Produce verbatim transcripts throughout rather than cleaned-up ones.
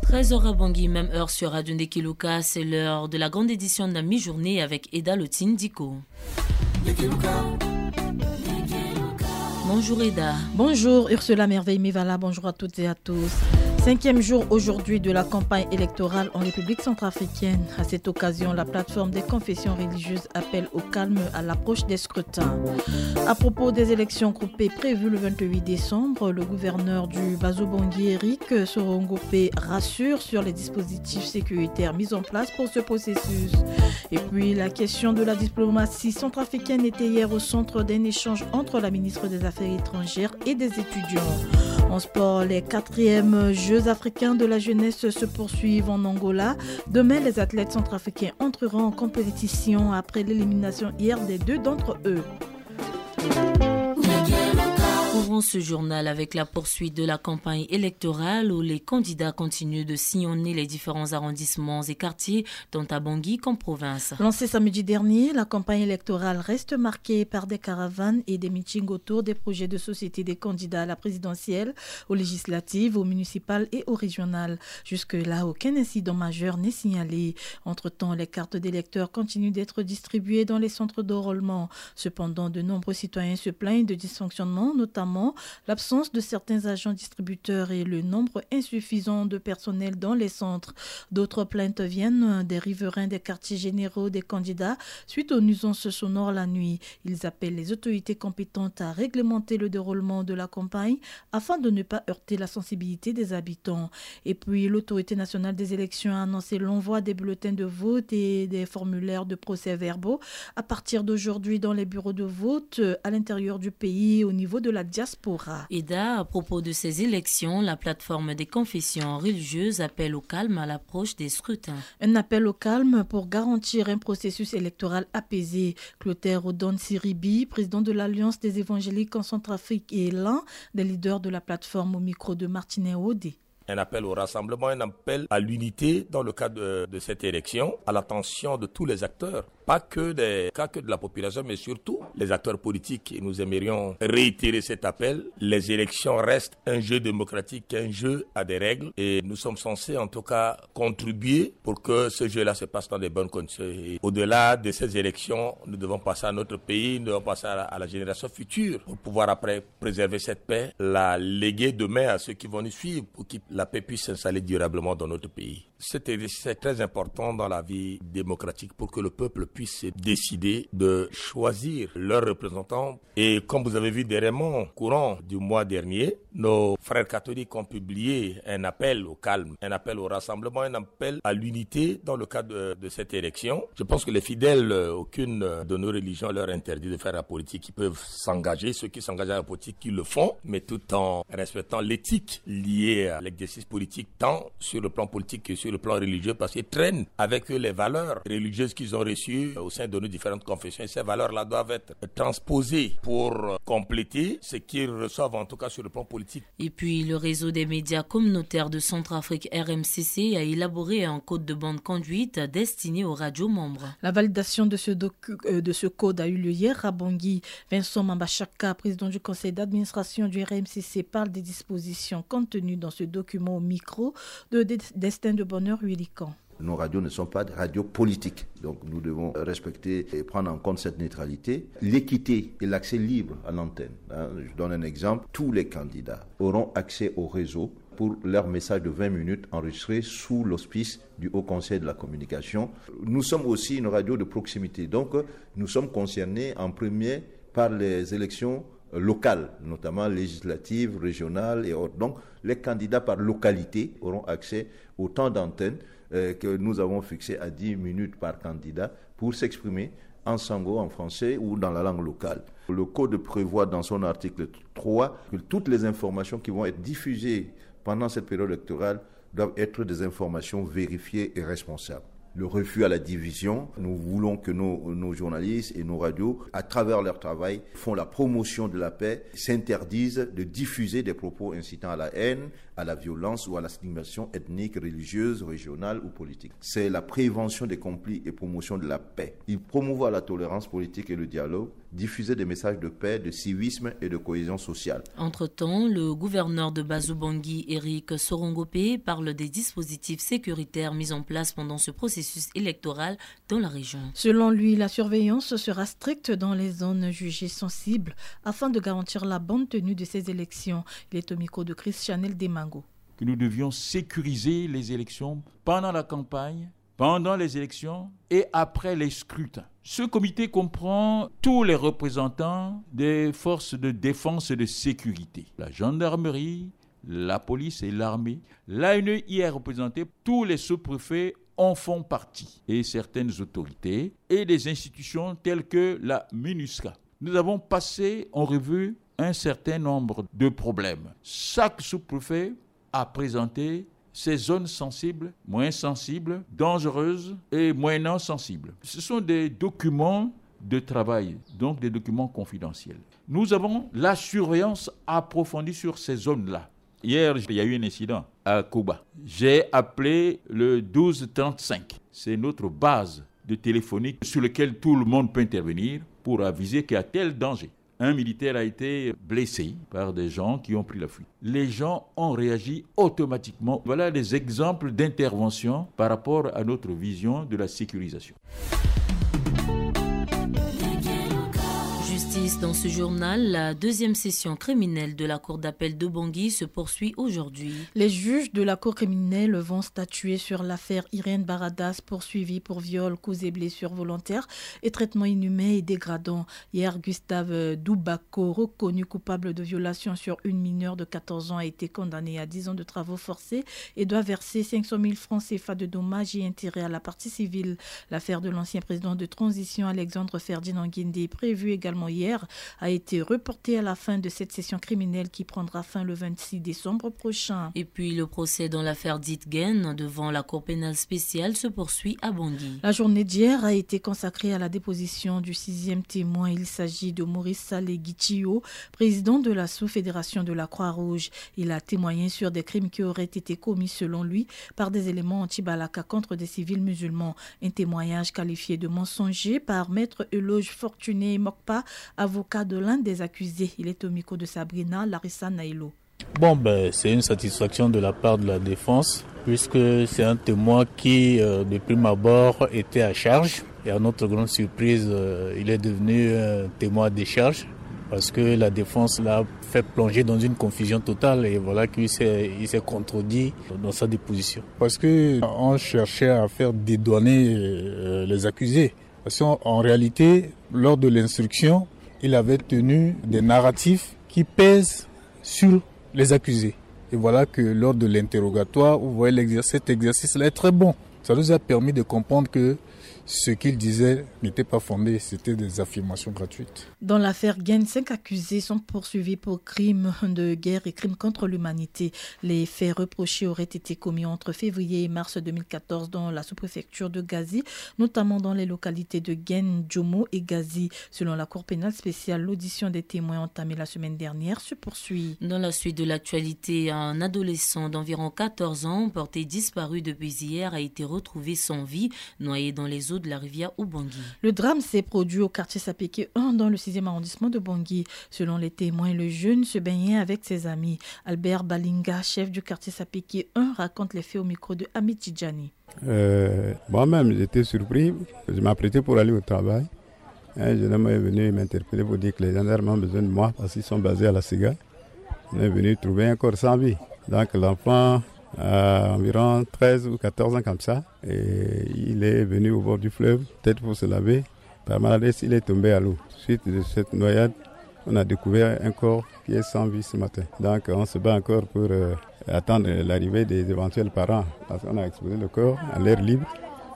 treize heures à Bangui, même heure sur Radio Ndekeluka, c'est l'heure de la grande édition de la mi-journée avec Eda Lotine Diko. Bonjour Eda. Bonjour Ursula Merveille Mevala, bonjour à toutes et à tous. Cinquième jour aujourd'hui de la campagne électorale en République centrafricaine. À cette occasion, la plateforme des confessions religieuses appelle au calme à l'approche des scrutins. À propos des élections groupées prévues le vingt-huit décembre, le gouverneur du Bazo-Bangui, Eric Sorongopé, rassure sur les dispositifs sécuritaires mis en place pour ce processus. Et puis, la question de la diplomatie centrafricaine était hier au centre d'un échange entre la ministre des Affaires étrangères et des étudiants. En sport, les quatrièmes Jeux africains de la jeunesse se poursuivent en Angola. Demain, les athlètes centrafricains entreront en compétition après l'élimination hier des deux d'entre eux. Ouvrons ce journal avec la poursuite de la campagne électorale où les candidats continuent de sillonner les différents arrondissements et quartiers, dont à Bangui comme province. Lancée samedi dernier, la campagne électorale reste marquée par des caravanes et des meetings autour des projets de société des candidats à la présidentielle, aux législatives, aux municipales et aux régionales. Jusque-là, aucun incident majeur n'est signalé. Entre-temps, les cartes d'électeurs continuent d'être distribuées dans les centres d'enrôlement. Cependant, de nombreux citoyens se plaignent de dysfonctionnements, notamment l'absence de certains agents distributeurs et le nombre insuffisant de personnel dans les centres. D'autres plaintes viennent des riverains des quartiers généraux des candidats suite aux nuisances sonores la nuit. Ils appellent les autorités compétentes à réglementer le déroulement de la campagne afin de ne pas heurter la sensibilité des habitants. Et puis, l'autorité nationale des élections a annoncé l'envoi des bulletins de vote et des formulaires de procès-verbaux à partir d'aujourd'hui dans les bureaux de vote à l'intérieur du pays au niveau de la diaspora. Eda, à propos de ces élections, la plateforme des confessions religieuses appelle au calme à l'approche des scrutins. Un appel au calme pour garantir un processus électoral apaisé. Clotaire Odon Siribi, président de l'Alliance des évangéliques en Centrafrique et l'un des leaders de la plateforme au micro de Martinet Odé. Un appel au rassemblement, un appel à l'unité dans le cadre de, de cette élection, à l'attention de tous les acteurs, pas que, des, pas que de la population, mais surtout les acteurs politiques. Et nous aimerions réitérer cet appel. Les élections restent un jeu démocratique, un jeu à des règles, et nous sommes censés en tout cas contribuer pour que ce jeu-là se passe dans de bonnes conditions. Et au-delà de ces élections, nous devons passer à notre pays, nous devons passer à la, à la génération future pour pouvoir après préserver cette paix, la léguer demain à ceux qui vont nous suivre pour qu'ils la paix puisse s'installer durablement dans notre pays. C'est très important dans la vie démocratique pour que le peuple puisse décider de choisir leurs représentants. Et comme vous avez vu dernièrement, courant du mois dernier, nos frères catholiques ont publié un appel au calme, un appel au rassemblement, un appel à l'unité dans le cadre de, de cette élection. Je pense que les fidèles, aucune de nos religions leur interdit de faire la politique. Ils peuvent s'engager, ceux qui s'engagent à la politique, ils le font, mais tout en respectant l'éthique liée à l'exercice politique, tant sur le plan politique que sur le plan religieux, parce qu'ils traînent avec eux les valeurs religieuses qu'ils ont reçues au sein de nos différentes confessions. Et ces valeurs-là doivent être transposées pour compléter ce qu'ils reçoivent, en tout cas sur le plan politique. Et puis, le réseau des médias communautaires de Centrafrique R M C C a élaboré un code de bonne conduite destiné aux radios membres. La validation de ce, docu, euh, de ce code a eu lieu hier à Bangui. Vincent Mambachaka, président du conseil d'administration du R M C C, parle des dispositions contenues dans ce document au micro de Destin de Bonheur Huilican. Nos radios ne sont pas des radios politiques. Donc nous devons respecter et prendre en compte cette neutralité, l'équité et l'accès libre à l'antenne. Je donne un exemple. Tous les candidats auront accès au réseau pour leur message de vingt minutes enregistré sous l'auspice du Haut Conseil de la Communication. Nous sommes aussi une radio de proximité. Donc nous sommes concernés en premier par les élections locales, notamment législatives, régionales et autres. Donc, les candidats par localité auront accès au temps d'antenne euh, que nous avons fixé à dix minutes par candidat pour s'exprimer en sango, en français ou dans la langue locale. Le Code prévoit dans son article trois que toutes les informations qui vont être diffusées pendant cette période électorale doivent être des informations vérifiées et responsables. Le refus à la division, nous voulons que nos, nos journalistes et nos radios, à travers leur travail, font la promotion de la paix, s'interdisent de diffuser des propos incitant à la haine, à la violence ou à la stigmatisation ethnique, religieuse, régionale ou politique. C'est la prévention des conflits et promotion de la paix. Ils promouvoient la tolérance politique et le dialogue diffuser des messages de paix, de civisme et de cohésion sociale. Entre-temps, le gouverneur de Bazo-Bangui, Éric Sorongopé, parle des dispositifs sécuritaires mis en place pendant ce processus électoral dans la région. Selon lui, la surveillance sera stricte dans les zones jugées sensibles afin de garantir la bonne tenue de ces élections. Il est au micro de Chris Chanel Demango. Que nous devions sécuriser les élections pendant la campagne, pendant les élections et après les scrutins. Ce comité comprend tous les représentants des forces de défense et de sécurité, la gendarmerie, la police et l'armée. L'A N E y est représenté, tous les sous-préfets en font partie, et certaines autorités et des institutions telles que la MINUSCA. Nous avons passé en revue un certain nombre de problèmes. Chaque sous-préfet a présenté ces zones sensibles, moins sensibles, dangereuses et moyennement sensibles. Ce sont des documents de travail, donc des documents confidentiels. Nous avons la surveillance approfondie sur ces zones-là. Hier, il y a eu un incident à Kouba. J'ai appelé le douze trente-cinq. C'est notre base de téléphonie sur laquelle tout le monde peut intervenir pour aviser qu'il y a tel danger. Un militaire a été blessé par des gens qui ont pris la fuite. Les gens ont réagi automatiquement. Voilà des exemples d'intervention par rapport à notre vision de la sécurisation. Dans ce journal, la deuxième session criminelle de la Cour d'appel de Bangui se poursuit aujourd'hui. Les juges de la Cour criminelle vont statuer sur l'affaire Irène Baradas, poursuivie pour viol, coups et blessures volontaires et traitements inhumains et dégradants. Hier, Gustave Doubako, reconnu coupable de violation sur une mineure de quatorze ans, a été condamné à dix ans de travaux forcés et doit verser cinq cent mille francs C F A de dommages et intérêts à la partie civile. L'affaire de l'ancien président de transition Alexandre Ferdinand Guindé, prévue également hier, a été reporté à la fin de cette session criminelle qui prendra fin le vingt-six décembre prochain. Et puis le procès dans l'affaire Ditgen devant la Cour pénale spéciale se poursuit à Bangui. La journée d'hier a été consacrée à la déposition du sixième témoin. Il s'agit de Maurice Salé Guichio, président de la sous-fédération de la Croix-Rouge. Il a témoigné sur des crimes qui auraient été commis selon lui par des éléments anti-balaka contre des civils musulmans. Un témoignage qualifié de mensonger par maître Eloge Fortuné Mokpa, avocat de l'un des accusés. Il est au micro de Sabrina Larissa Nailo. Bon, ben, c'est une satisfaction de la part de la défense, puisque c'est un témoin qui, euh, de prime abord, était à charge. Et à notre grande surprise, euh, il est devenu un témoin à décharge, parce que la défense l'a fait plonger dans une confusion totale et voilà qu'il s'est, il s'est contredit dans sa déposition. Parce qu'on cherchait à faire dédouaner euh, les accusés. Parce qu'en en réalité, lors de l'instruction, il avait tenu des narratifs qui pèsent sur les accusés. Et voilà que lors de l'interrogatoire, vous voyez l'exercice, cet exercice-là est très bon. Ça nous a permis de comprendre que ce qu'il disait n'était pas fondé, c'était des affirmations gratuites. Dans l'affaire Gaine, cinq accusés sont poursuivis pour crimes de guerre et crimes contre l'humanité. Les faits reprochés auraient été commis entre février et mars deux mille quatorze dans la sous-préfecture de Gazi, notamment dans les localités de Gaine, Djomo et Gazi. Selon la Cour pénale spéciale, l'audition des témoins entamée la semaine dernière se poursuit. Dans la suite de l'actualité, un adolescent d'environ quatorze ans, porté disparu depuis hier, a été retrouvé sans vie, noyé dans les eaux de la rivière Ubangui. Le drame s'est produit au quartier Sapeke un dans le sixième arrondissement de Bangui. Selon les témoins, le jeune se baignait avec ses amis. Albert Balinga, chef du quartier Sapeke un, raconte les faits au micro de Hamid Tidjani. Euh, moi-même, j'étais surpris. Je m'apprêtais pour aller au travail. Un jeune homme est venu m'interpeller pour dire que les gendarmes ont besoin de moi parce qu'ils sont basés à la Sega. On est venu trouver un corps sans vie. Donc l'enfant à environ treize ou quatorze ans comme ça, et il est venu au bord du fleuve, peut-être pour se laver. Par maladresse, il est tombé à l'eau. Suite de cette noyade, on a découvert un corps qui est sans vie ce matin. Donc on se bat encore pour euh, attendre l'arrivée des éventuels parents, parce qu'on a exposé le corps à l'air libre.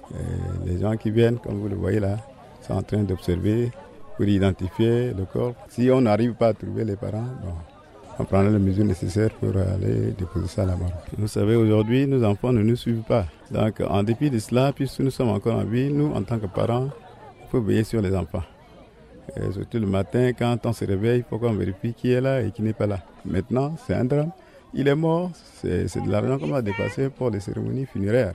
Et les gens qui viennent, comme vous le voyez là, sont en train d'observer pour identifier le corps. Si on n'arrive pas à trouver les parents, bon, on prendra les mesures nécessaires pour aller déposer ça là-bas. Vous savez, aujourd'hui, nos enfants ne nous suivent pas. Donc, en dépit de cela, puisque nous sommes encore en vie, nous, en tant que parents, il faut veiller sur les enfants. Et surtout le matin, quand on se réveille, il faut qu'on vérifie qui est là et qui n'est pas là. Maintenant, c'est un drame. Il est mort, c'est, c'est de l'argent qu'on va dépasser pour les cérémonies funéraires.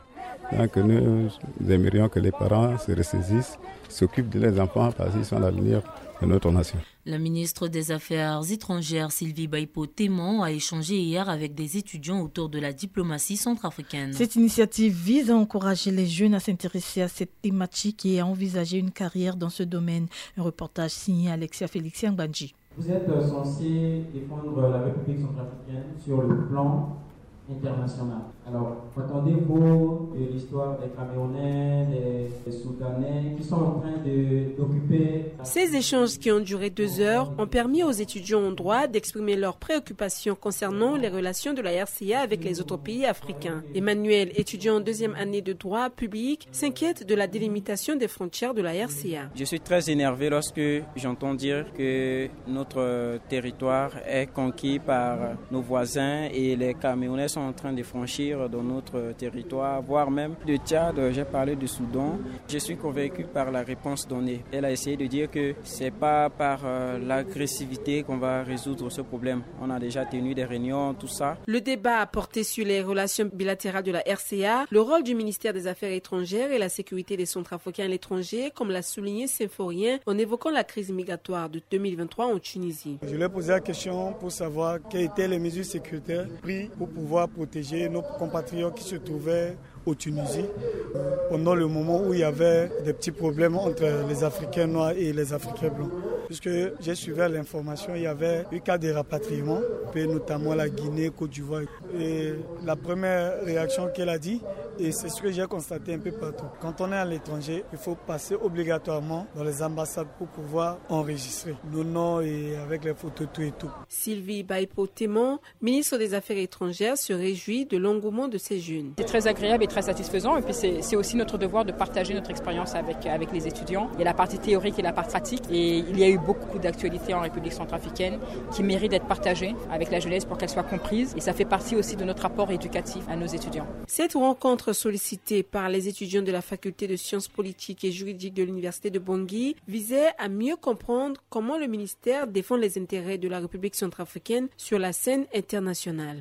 Donc nous aimerions que les parents se ressaisissent, s'occupent de leurs enfants parce qu'ils sont l'avenir de notre nation. La ministre des Affaires étrangères Sylvie Baipo-Témon a échangé hier avec des étudiants autour de la diplomatie centrafricaine. Cette initiative vise à encourager les jeunes à s'intéresser à cette thématique et à envisager une carrière dans ce domaine. Un reportage signé Alexia Félixien Banji. Vous êtes censé défendre la République centrafricaine sur le plan international. Alors, attendez-vous de l'histoire des Camerounais, des, des Soudanais qui sont en train de, d'occuper... Ces échanges qui ont duré deux heures ont permis aux étudiants en droit d'exprimer leurs préoccupations concernant les relations de la R C A avec les autres pays africains. Emmanuel, étudiant en deuxième année de droit public, s'inquiète de la délimitation des frontières de la R C A. Je suis très énervé lorsque j'entends dire que notre territoire est conquis par nos voisins et les Camerounais sont en train de franchir dans notre territoire, voire même de Tchad, j'ai parlé du Soudan. Je suis convaincu par la réponse donnée. Elle a essayé de dire que c'est pas par euh, l'agressivité qu'on va résoudre ce problème. On a déjà tenu des réunions, tout ça. Le débat a porté sur les relations bilatérales de la R C A, le rôle du ministère des Affaires étrangères et la sécurité des Centrafricains à l'étranger, comme l'a souligné Symphorien en évoquant la crise migratoire de deux mille vingt-trois en Tunisie. Je lui ai posé la question pour savoir quelles étaient les mesures sécuritaires prises pour pouvoir protéger nos compatriotes qui se trouvaient au Tunisie pendant le moment où il y avait des petits problèmes entre les Africains noirs et les Africains blancs. Puisque j'ai suivi l'information, il y avait eu cas de rapatriement, notamment la Guinée, Côte d'Ivoire. Et la première réaction qu'elle a dit, et c'est ce que j'ai constaté un peu partout, quand on est à l'étranger, il faut passer obligatoirement dans les ambassades pour pouvoir enregistrer nos noms et avec les photos, tout et tout. Sylvie Baipo-Témon, ministre des Affaires étrangères, se réjouit de l'engouement de ces jeunes. C'est très agréable et très satisfaisant et puis c'est, c'est aussi notre devoir de partager notre expérience avec, avec les étudiants. Il y a la partie théorique et la partie pratique et il y a eu beaucoup d'actualités en République centrafricaine qui méritent d'être partagées avec la jeunesse pour qu'elle soit comprise et ça fait partie aussi de notre apport éducatif à nos étudiants. Cette rencontre sollicitée par les étudiants de la faculté de sciences politiques et juridiques de l'université de Bangui visait à mieux comprendre comment le ministère défend les intérêts de la République centrafricaine sur la scène internationale.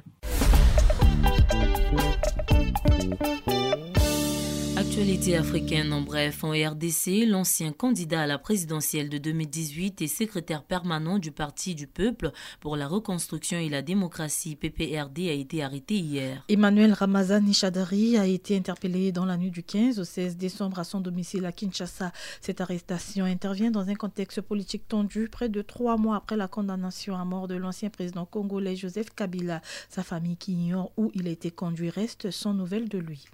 Actualité africaine en bref, en R D C, l'ancien candidat à la présidentielle de deux mille dix-huit et secrétaire permanent du Parti du Peuple pour la reconstruction et la démocratie P P R D a été arrêté hier. Emmanuel Ramazani Chadari a été interpellé dans la nuit du quinze au seize décembre à son domicile à Kinshasa. Cette arrestation intervient dans un contexte politique tendu près de trois mois après la condamnation à mort de l'ancien président congolais Joseph Kabila. Sa famille qui ignore où il a été conduit reste sans nouvelles de lui.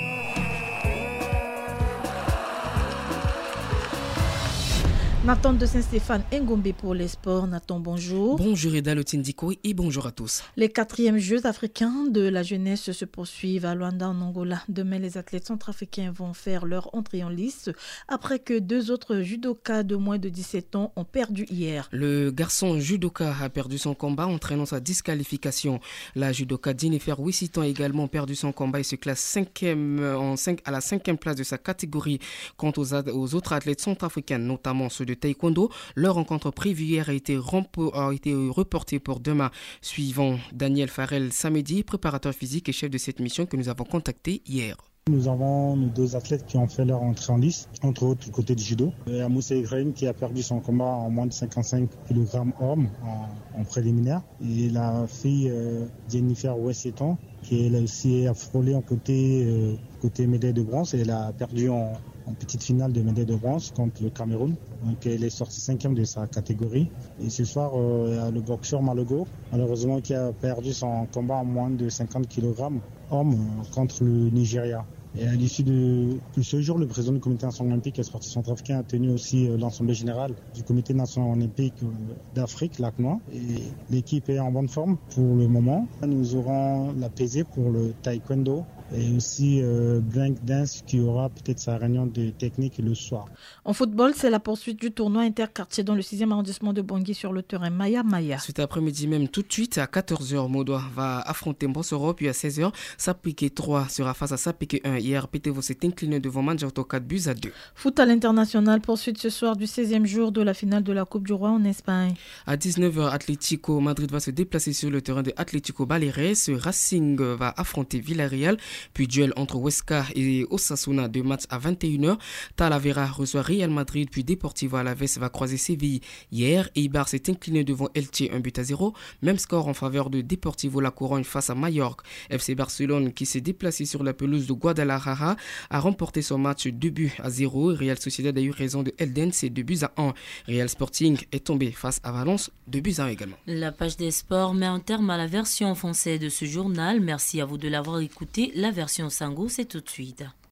Nathan de Saint-Stéphane Ngombe pour les sports. Nathan, bonjour. Bonjour Eda Lotindiko et bonjour à tous. Les quatrièmes Jeux africains de la jeunesse se poursuivent à Luanda en Angola. Demain, les athlètes centrafricains vont faire leur entrée en lice après que deux autres judokas de moins de dix-sept ans ont perdu hier. Le garçon judoka a perdu son combat entraînant sa disqualification. La judoka Jennifer Wissiton a également perdu son combat et se classe cinquième, en cinq, à la cinquième place de sa catégorie. Quant aux, aux autres athlètes centrafricains, notamment ceux de taekwondo, leur rencontre prévue hier a été, rempo, a été reportée pour demain. Suivant Daniel Farrell Samedi, préparateur physique et chef de cette mission que nous avons contacté hier. Nous avons nos deux athlètes qui ont fait leur entrée en lice, entre autres du côté du judo. Moussa Ibrahim qui a perdu son combat en moins de cinquante-cinq kilogrammes homme en, en préliminaire. Et la fille euh, Jennifer Wissiton qui elle aussi a frôlé en côté, euh, côté médaille de bronze et elle a perdu en en petite finale de médaille de bronze contre le Cameroun. Donc elle est sortie cinquième de sa catégorie. Et ce soir, euh, il y a le boxeur Malogo, malheureusement qui a perdu son combat en moins de cinquante kilogrammes homme euh, contre le Nigeria. Et à l'issue de, de ce jour, le président du comité national olympique et sportif centrafricain a tenu aussi euh, l'assemblée générale du comité national olympique euh, d'Afrique, l'A C N O A. Et l'équipe est en bonne forme pour le moment. Nous aurons la pesée pour le taekwondo et aussi euh, break dance qui aura peut-être sa réunion de technique le soir. En football, c'est la poursuite du tournoi interquartier dans le sixième arrondissement de Bangui sur le terrain Maya Maya. Cet après-midi même, tout de suite, à quatorze heures, Modoa va affronter Mbosoro, puis à seize heures, Sapike trois sera face à Sapike un. Hier, P T V s'est incliné devant Manjauto quatre buts à deux. Foot à l'international, poursuite ce soir du seizième jour de la finale de la Coupe du Roi en Espagne. À dix-neuf heures, Atlético Madrid va se déplacer sur le terrain de Atlético Baleares. Racing va affronter Villarreal Puis duel entre Huesca et Osasuna, deux matchs à vingt et une heures. Talavera reçoit Real Madrid, puis Deportivo Alavés va croiser Séville hier. Eibar s'est incliné devant Elche un but à zéro. Même score en faveur de Deportivo La Corogne face à Mallorca. F C Barcelone, qui s'est déplacé sur la pelouse de Guadalajara, a remporté son match deux buts à zéro. Real Sociedad a eu raison de Elden, c'est deux buts à un. Real Sporting est tombé face à Valence, deux buts à un également. La page des sports met un terme à la version française de ce journal. Merci à vous de l'avoir écouté. La version Sango, c'est tout de suite.